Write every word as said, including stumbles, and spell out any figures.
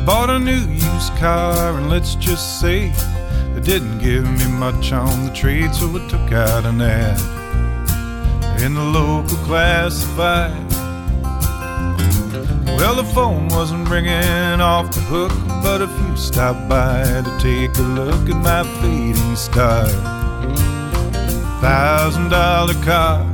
bought a new used car, and let's just say they didn't give me much on the trade, so I took out an ad in the local classified. Well, the phone wasn't ringing off the hook, but a few stopped by to take a look at my fading star. Thousand dollar car,